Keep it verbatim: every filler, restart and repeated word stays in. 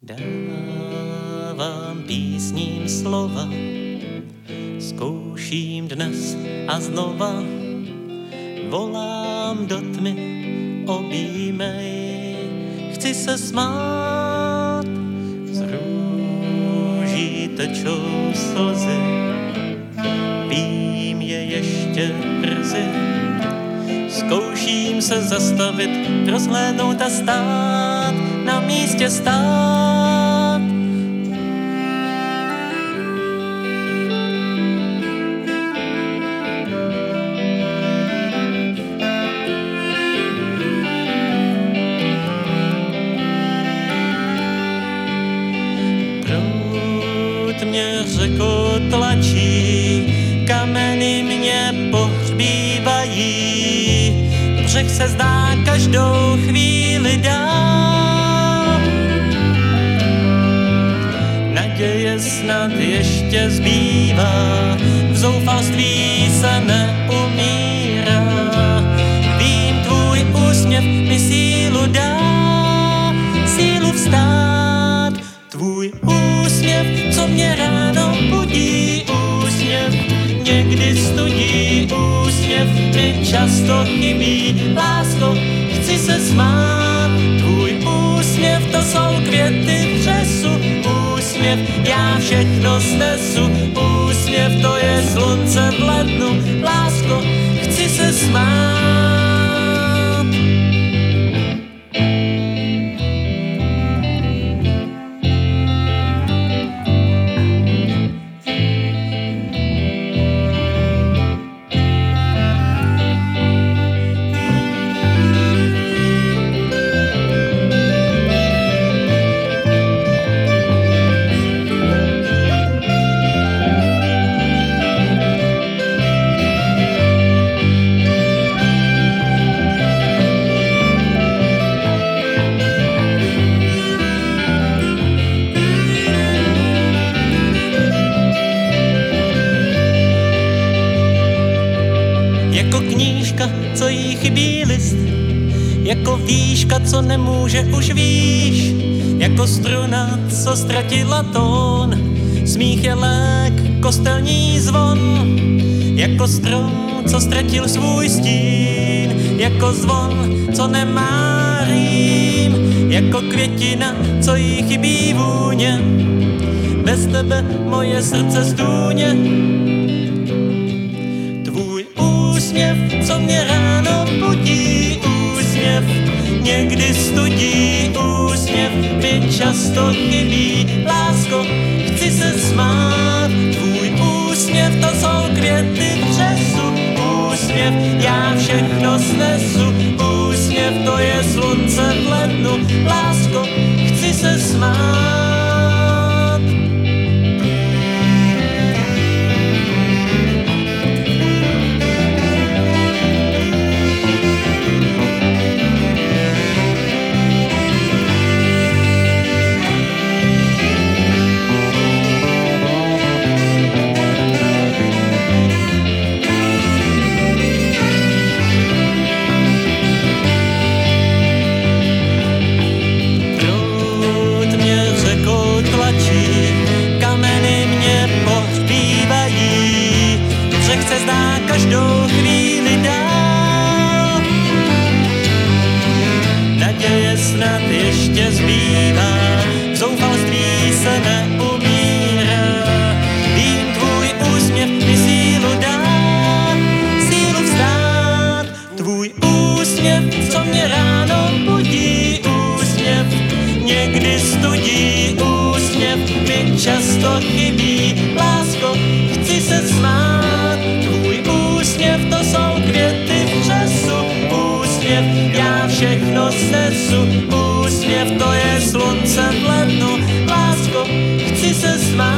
Dávám písním slova, zkouším dnes a znova, volám do tmy, objímej, chci se smát, z růží tečou slzy, vím, je ještě brzy, zkouším se zastavit, rozhlédnout a stát, na místě stát. Proud mě řekou tlačí, kameny mě pohřbívají, břeh se zdá každou chvíli dál. Naděje snad ještě zbývá, v zoufalství se neumírá. Vím, tvůj úsměv mi sílu dá, sílu vstát. Tvůj úsměv, co mě ráno budí, úsměv někdy studí, úsměv mi často chybí. Lásko, chci se smát, tvůj úsměv, to jsou květy vřesu. Úsměv, já všechno snesu, úsměv, to je slunce v lednu. Lásko, chci se smát. Jako knížka, co jí chybí list, jako výška, co nemůže už výš, jako struna, co ztratila tón, smích je lék, kostelní zvon, jako strom, co ztratil svůj stín, jako zvon, co nemá rým, jako květina, co jí chybí vůně, bez tebe moje srdce stůně. Úsměv, co mě ráno budí, úsměv, někdy studí, úsměv mi často chybí. Lásko, chci se smát, tvůj úsměv, to jsou květy vřesu. Úsměv, já všechno snesu, úsměv, to je slunce v lednu. Lásko, chci se smát. Kameny mě pohřbívají, břeh se zdá každou chvíli dál. Naděje snad ještě zbývá, v zoufalství se neumírá. Vím, tvůj úsměv mi sílu dá, sílu vstát. Tvůj úsměv, co mě ráno budí, úsměv někdy studí, úsměv mi často chybí. Lásko, chci se smát, tvůj úsměv, to jsou květy vřesu. Úsměv, já všechno snesu, úsměv, to je slunce v lednu. Lásko, chci se smát.